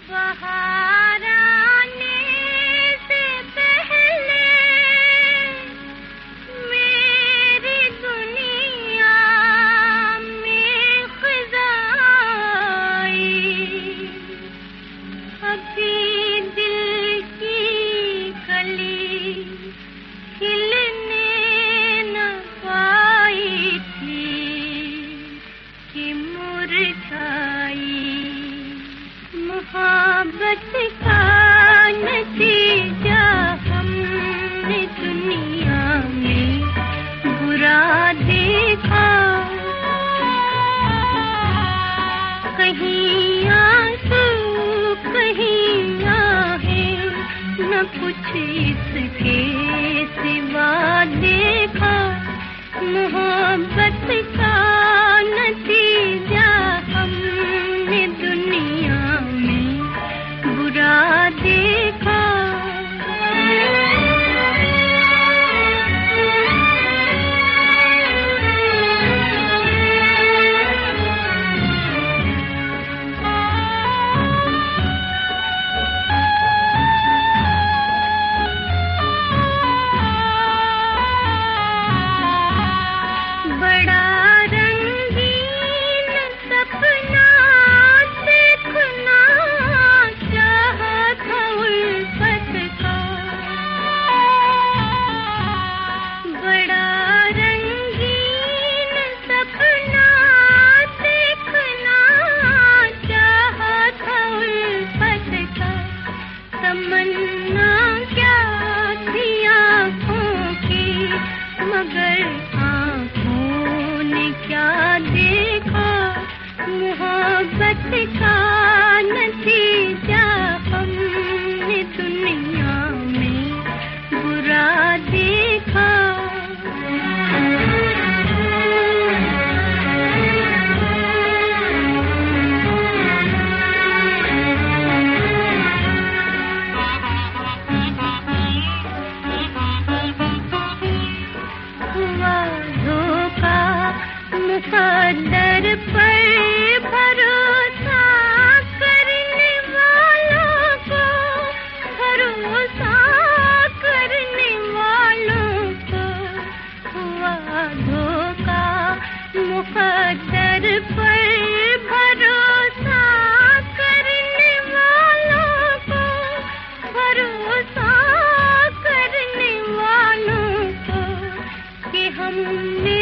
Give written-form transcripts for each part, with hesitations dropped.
बहार आने से पहले मेरी दुनिया में ख़ुदा आई। अभी दिल की कली खिलने न पाई थी कि मुरझाई। मोहब्बत का नतीजा हमने दुनिया में बुरा देखा। कहीं आंसू कहीं आहें, न कुछ इसके सिवा देखा। मोहब्बत का नतीजा हमने दुनिया में बुरा देखा। बड़ा रंगीन सपना देखना चाहा था उल्फत का। बड़ा रंगीन सपना देखना चाहा था उल्फत का। तमन्ना क्या थी आँखों की, मगर क्या देखा। मोहब्बत का नतीजा हमने दुनिया में बुरा देखा। मुक़द्दर पर भरोसा करने वालों को, भरोसा करने वालों को हुआ धोखा। मुक़द्दर पर भरोसा करने वालों को, भरोसा करने वालों को कि हमने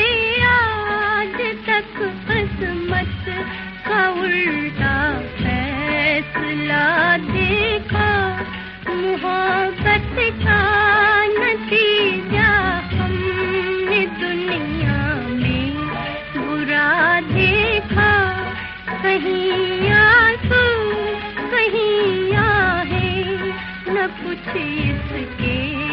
तक किस्मत का उल्टा फैसला देखा। मोहब्बत का नतीजा हमने दुनिया में बुरा देखा। कहीं आंसू कहीं आहें, न कुछ इसके